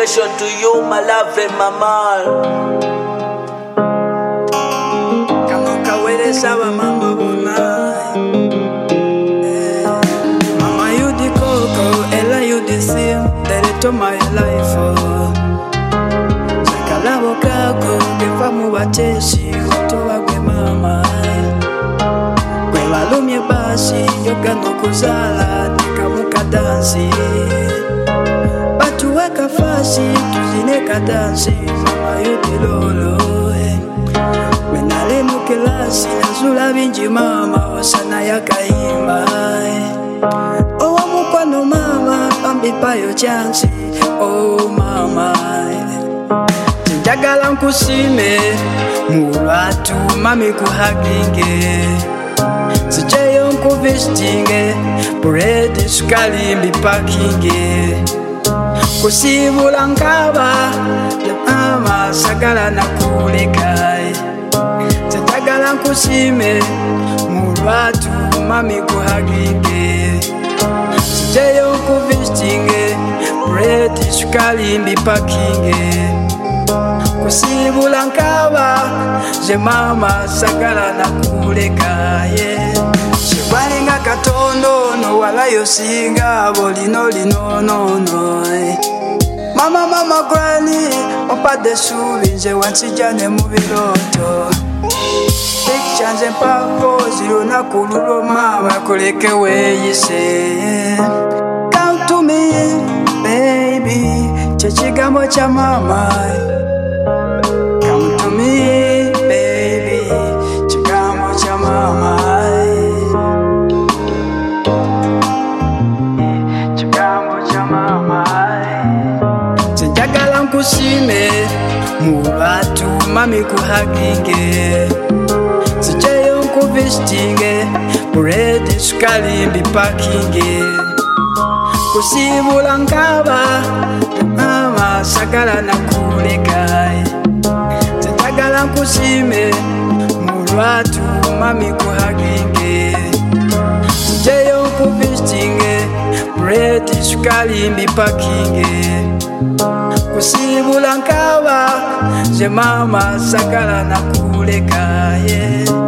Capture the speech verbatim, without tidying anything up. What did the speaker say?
dedication to you, my lovely mama. Kamuka wele sawa mama bona. Mama you the coco, Ella you the sim, that to my life. Sakalabo kako, gefa mu bateshi, wato wagwe mama. Kwe walumye basi, yoga no kuzala, tikamuka dansi. Batuweka fasi, tuzineka dansi, mama you the lolo. Menale mukelasi, nazula binji mama, wasana ya kaimba. Oh mukwano mama, pambi payo chansi, oh mama. Njagala nkusime, mulwatu mami kuhaginge. Sicheyo nkuvisitinge, buredi sukali mbipakinge. Kusibula nkaba, mama sagala nakulekai. Njagala nkusime, mulwatu mami kuhaginge. Sicheyo nkuvisitinge, buredi sukali mbipakinge. Kusibula nkaba, je mama sagala nakuleka ye. Shibalinga katondo no wala yosinga bolino lino no no. Mama mama kwani opa de subi nje wansijane mu biroto. Picture nje mpako ziro nakululo mama kuleke weyise. Come to me baby, chechigambo cha mama. Come to me, baby, chikamo cha mama. Chikamo cha mama. Sinjagala nkusime, mulwatu mami kuhaginge. Sicheyo nkuvisitinge, buredi sukali mbipakinge. Kusibula nkaba, mama sagala nakulekai. Njagala nkusime, mulwatu mami kuhaginge. Sicheyo nkuvisitinge, buredi sukali mbipakinge. Kusibula nkaba, je mama sagala nakuleka ye.